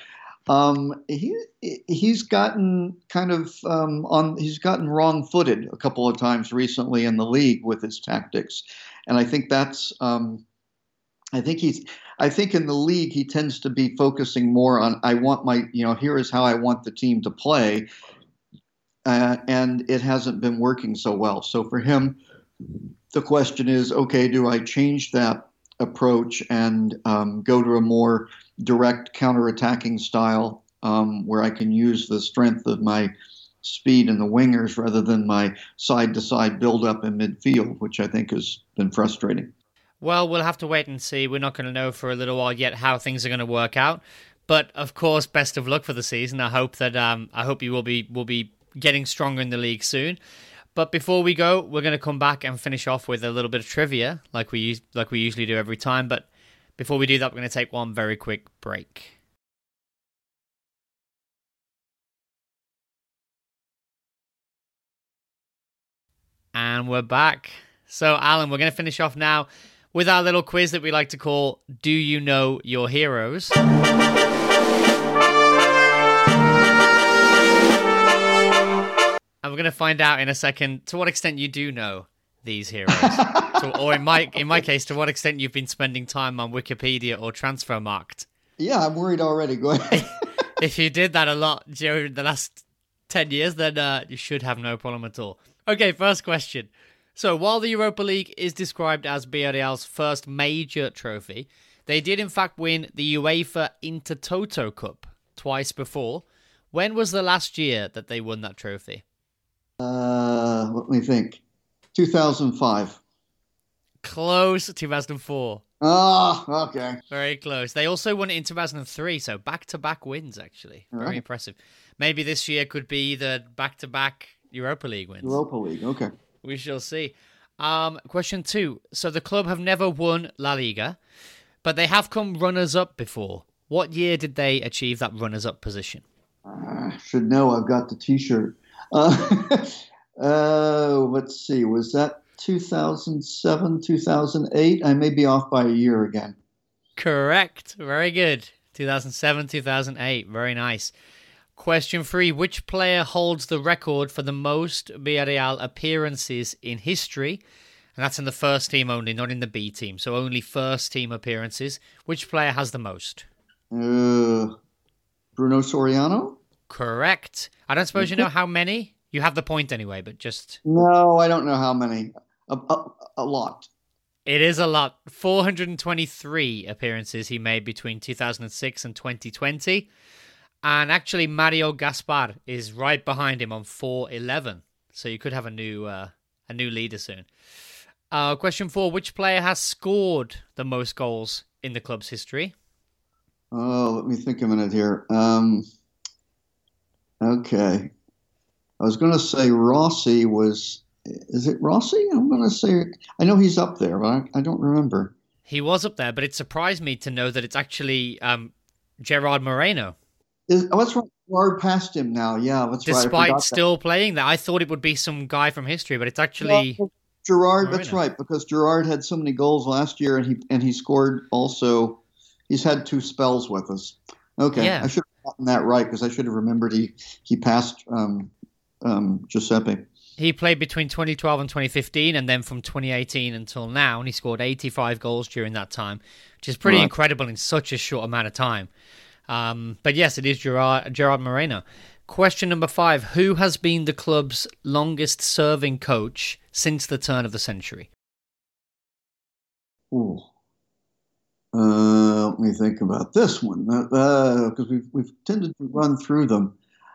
He's gotten he's gotten wrong-footed a couple of times recently in the league with his tactics, and I think that's I think in the league he tends to be focusing more on here is how I want the team to play, and it hasn't been working so well. So for him, the question is, okay, do I change that approach and go to a more direct counterattacking style where I can use the strength of my speed in the wingers rather than my side-to-side build-up in midfield, which I think has been frustrating. Well, we'll have to wait and see. We're not going to know for a little while yet how things are going to work out. But of course, best of luck for the season. I hope you will be getting stronger in the league soon. But before we go, we're going to come back and finish off with a little bit of trivia, like we usually do every time. But before we do that, we're going to take one very quick break. And we're back. So, Alan, we're going to finish off now with our little quiz that we like to call Do You Know Your Heroes? And we're going to find out in a second to what extent you do know these heroes. Or in my case, to what extent you've been spending time on Wikipedia or Transfermarkt. Yeah, I'm worried already. Go ahead. If you did that a lot during the last 10 years, then you should have no problem at all. Okay, first question. So while the Europa League is described as Villarreal's first major trophy, they did in fact win the UEFA Intertoto Cup twice before. When was the last year that they won that trophy? Let me think. 2005. Close, 2004. Oh, okay. Very close. They also won it in 2003, so back-to-back wins, actually. Very impressive. Maybe this year could be the back-to-back Europa League wins. Europa League, okay. We shall see. Question 2. So the club have never won La Liga, but they have come runners-up before. What year did they achieve that runners-up position? I should know. I've got the T-shirt. Let's see. Was that 2007, 2008? I may be off by a year again. Correct. Very good. 2007, 2008. Very nice. Question 3. Which player holds the record for the most Villarreal appearances in history? And that's in the first team only, not in the B team. So only first team appearances. Which player has the most? Bruno Soriano? Correct. I don't suppose you know how many? You have the point anyway, but just... No, I don't know how many. A lot. It is a lot. 423 appearances he made between 2006 and 2020. And actually, Mario Gaspar is right behind him on 411. So you could have a new leader soon. Question 4. Which player has scored the most goals in the club's history? Oh, let me think a minute here. Okay. I was going to say Rossi was... Is it Rossi? I'm going to say... I know he's up there, but I don't remember. He was up there, but it surprised me to know that it's actually Gerard Moreno. That's right. Gerard passed him now. Yeah, that's right. I Despite forgot still playing that, I thought it would be some guy from history, but it's that. actually Well, Gerard, that's Moreno. right, because Gerard had so many goals last year, and he scored also. He's had 2 spells with us. Okay, Yeah. I should have gotten that right because I should have remembered he passed Giuseppe. He played between 2012 and 2015, and then from 2018 until now, and he scored 85 goals during that time, which is pretty Right. incredible in such a short amount of time. But yes, it is Gerard Moreno. Question number 5. Who has been the club's longest-serving coach since the turn of the century? Ooh. Let me think about this one because we've tended to run through them.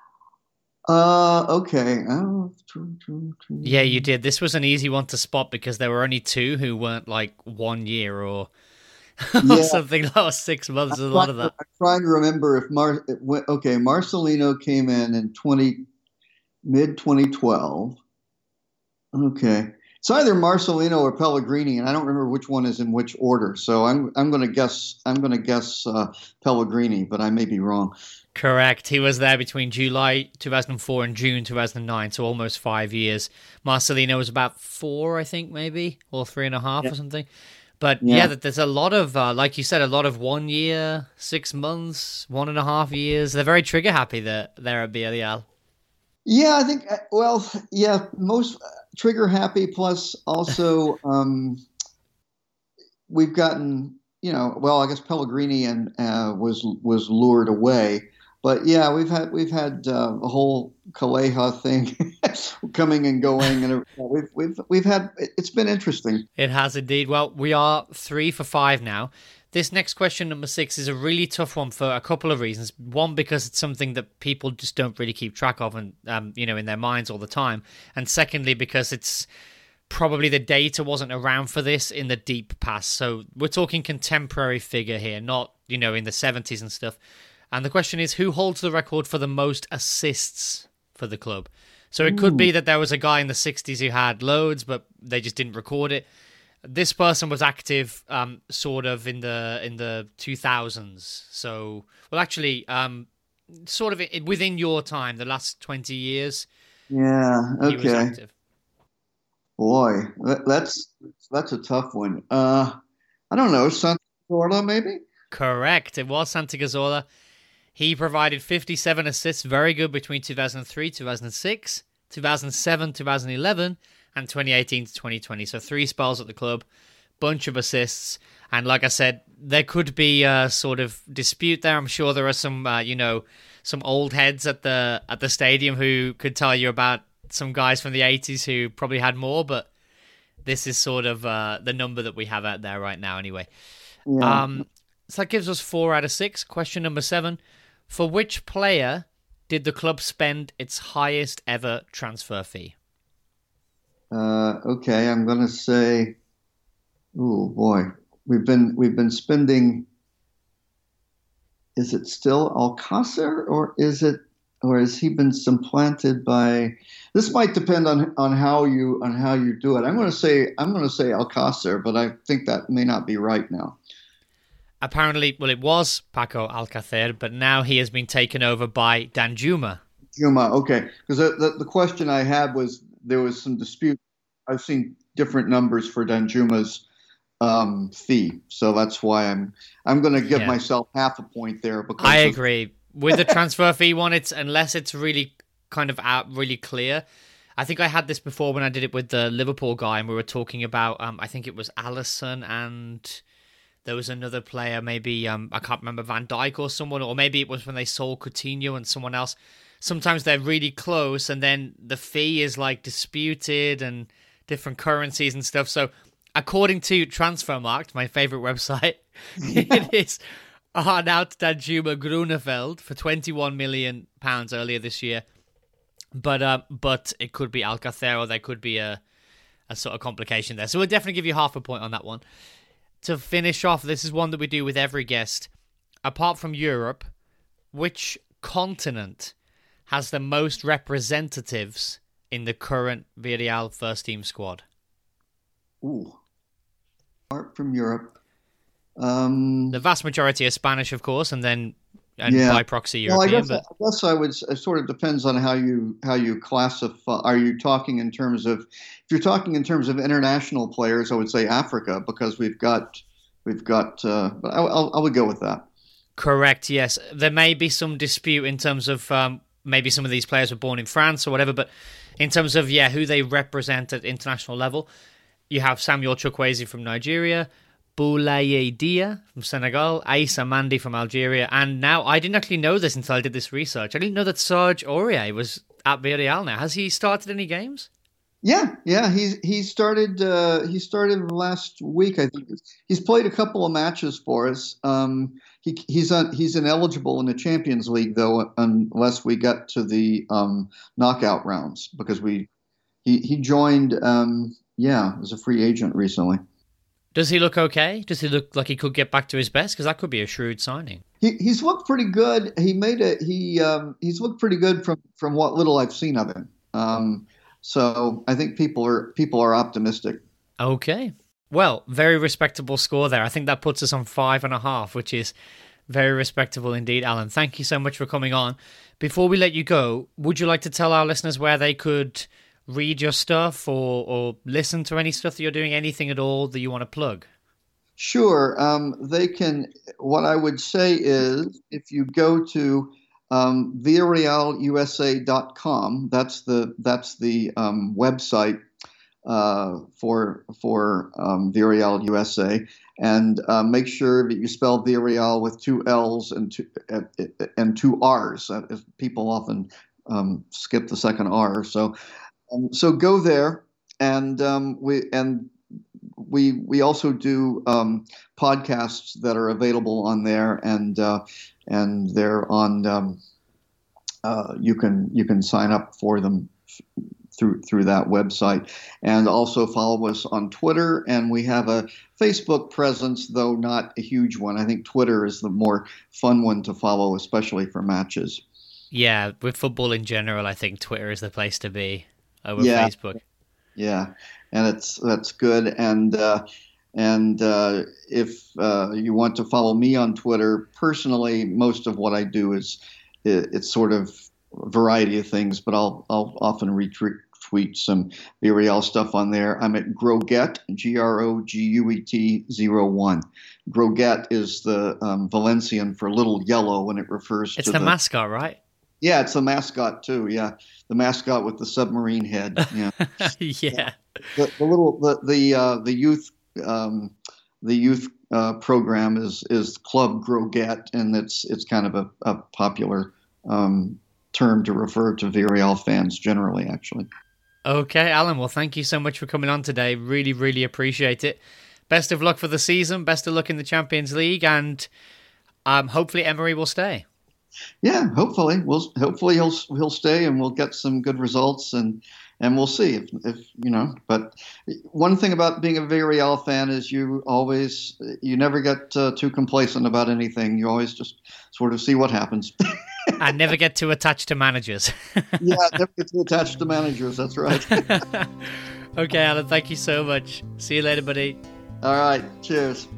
Okay. Yeah, you did. This was an easy one to spot because there were only 2 who weren't like 1 year or Yeah. something like 6 months. There's a lot of that. I'm trying to remember if Marcelino came in mid 2012. Okay, it's either Marcelino or Pellegrini, and I don't remember which one is in which order. So I'm going to guess Pellegrini, but I may be wrong. Correct. He was there between July 2004 and June 2009, so almost 5 years. Marcelino was about 4, I think, maybe, or 3.5 or something. But yeah, there's a lot of, like you said, a lot of 1 year, 6 months, 1.5 years. They're very trigger happy there at Villarreal. Yeah, I think. Well, yeah, most trigger happy. Plus, also, we've gotten. Well, I guess Pellegrini and was lured away. But yeah, we've had a whole Calleja thing coming and going, and we've had. It's been interesting. It has indeed. Well, we are 3 for 5 now. This next question, number 6, is a really tough one for a couple of reasons. One, because it's something that people just don't really keep track of and in their minds all the time. And secondly, because it's probably the data wasn't around for this in the deep past. So we're talking contemporary figure here, not, in the 70s and stuff. And the question is, who holds the record for the most assists for the club? So it could be that there was a guy in the 60s who had loads, but they just didn't record it. This person was active sort of in the 2000s. So, well, actually, sort of within your time, the last 20 years. Yeah, okay. He was active. Boy, that's a tough one. I don't know, Santi Cazorla, maybe? Correct. It was Santi Cazorla. He provided 57 assists, very good, between 2003, 2006, 2007, 2011, and 2018 to 2020. So 3 spells at the club, bunch of assists. And like I said, there could be a sort of dispute there. I'm sure there are some, some old heads at the stadium who could tell you about some guys from the 80s who probably had more, but this is sort of the number that we have out there right now anyway. Yeah. So that gives us 4 out of 6. Question number 7. For which player did the club spend its highest ever transfer fee? Okay, I'm going to say, oh boy, we've been spending. Is it still Alcácer, or has he been supplanted by? This might depend on how you do it. I'm going to say Alcácer, but I think that may not be right now. Apparently, well, it was Paco Alcácer, but now he has been taken over by Danjuma. Juma, okay. Because the question I had was, there was some dispute. I've seen different numbers for Danjuma's fee, so that's why I'm going to give myself half a point there. Because I agree with the transfer fee one. It's unless it's really kind of really clear. I think I had this before when I did it with the Liverpool guy, and we were talking about. I think it was Alisson and. There was another player, maybe, I can't remember, Van Dijk or someone, or maybe it was when they sold Coutinho and someone else. Sometimes they're really close, and then the fee is, like, disputed and different currencies and stuff. So, according to Transfermarkt, my favourite website, it is Arnaut Danjuma Groeneveld for £21 million earlier this year. But it could be Alcácer, or there could be a sort of complication there. So, we'll definitely give you half a point on that one. To finish off, this is one that we do with every guest. Apart from Europe, which continent has the most representatives in the current Villarreal first team squad? Ooh. Apart from Europe. The vast majority are Spanish, of course, and then and by proxy Well, European. I guess I would. It sort of depends on how you classify. Are you talking in terms of? If you're talking in terms of international players, I would say Africa, because we've got. But I would go with that. Correct. Yes, there may be some dispute in terms of maybe some of these players were born in France or whatever, but in terms of who they represent at international level, you have Samuel Chukwueze from Nigeria, Boulaye Dia from Senegal, Aissa Mandi from Algeria, and now I didn't actually know this until I did this research. I didn't know that Serge Aurier was at Villarreal now. Has he started any games? Yeah. He started last week. I think he's played a couple of matches for us. He's ineligible in the Champions League though, unless we get to the knockout rounds, because he joined as a free agent recently. Does he look okay? Does he look like he could get back to his best? Because that could be a shrewd signing. He's looked pretty good. He's looked pretty good from what little I've seen of him. So I think people are optimistic. Okay. Well, very respectable score there. I think that puts us on 5.5, which is very respectable indeed, Alan. Thank you so much for coming on. Before we let you go, would you like to tell our listeners where they could read your stuff or listen to any stuff that you're doing, anything at all that you want to plug? Sure. They can. What I would say is, if you go to VillarealUSA.com, that's the website for Villarreal USA, and make sure that you spell Villarreal with 2 L's and 2 R's. People often skip the second R. So go there, and we also do podcasts that are available on there, and they're on. You can sign up for them through that website, and also follow us on Twitter. And we have a Facebook presence, though not a huge one. I think Twitter is the more fun one to follow, especially for matches. Yeah, with football in general, I think Twitter is the place to be over Facebook. Yeah, and that's good. And if you want to follow me on Twitter personally, most of what I do is it's sort of a variety of things, but I'll often retweet some Villarreal stuff on there. I'm at Groguet, GROGUET 01. Groguet is the Valencian for little yellow when it refers to the mascot, right? Yeah, it's the mascot too. Yeah, the mascot with the submarine head. Yeah, yeah. The youth program is Club Groguet, and it's kind of a popular term to refer to Villarreal fans generally, actually. Okay, Alan. Well, thank you so much for coming on today. Really, really appreciate it. Best of luck for the season. Best of luck in the Champions League, and hopefully Emery will stay. Yeah, hopefully he'll stay, and we'll get some good results, and we'll see if you know. But one thing about being a Villarreal fan is you never get too complacent about anything. You always just sort of see what happens. And never get too attached to managers. Yeah, never get too attached to managers. That's right. Okay, Alan, thank you so much. See you later, buddy. All right, cheers.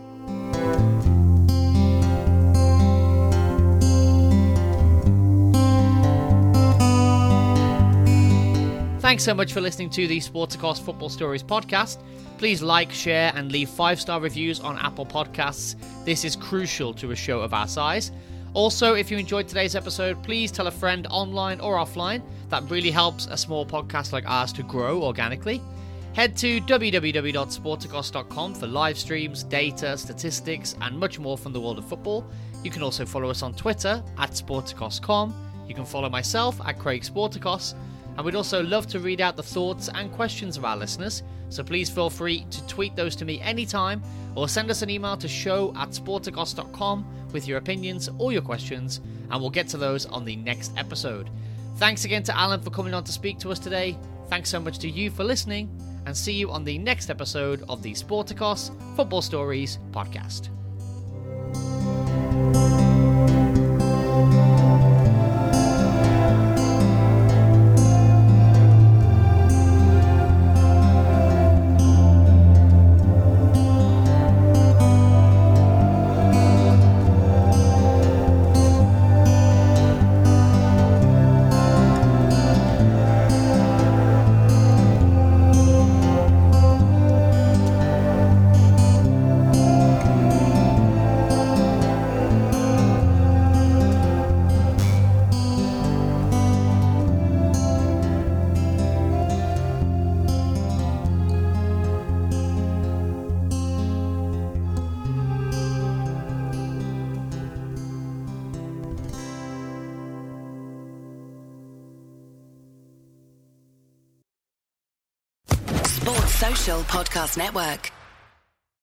Thanks so much for listening to the Sporticos Football Stories podcast. Please like, share, and leave 5-star reviews on Apple Podcasts. This is crucial to a show of our size. Also, if you enjoyed today's episode, please tell a friend online or offline. That really helps a small podcast like ours to grow organically. Head to www.sporticos.com for live streams, data, statistics, and much more from the world of football. You can also follow us on Twitter at Sporticos.com. You can follow myself at Craig Sporticos. And we'd also love to read out the thoughts and questions of our listeners, so please feel free to tweet those to me anytime or send us an email to show@sporticos.com with your opinions or your questions, and we'll get to those on the next episode. Thanks again to Alan for coming on to speak to us today. Thanks so much to you for listening, and see you on the next episode of the Sporticos Football Stories podcast. Social Podcast Network.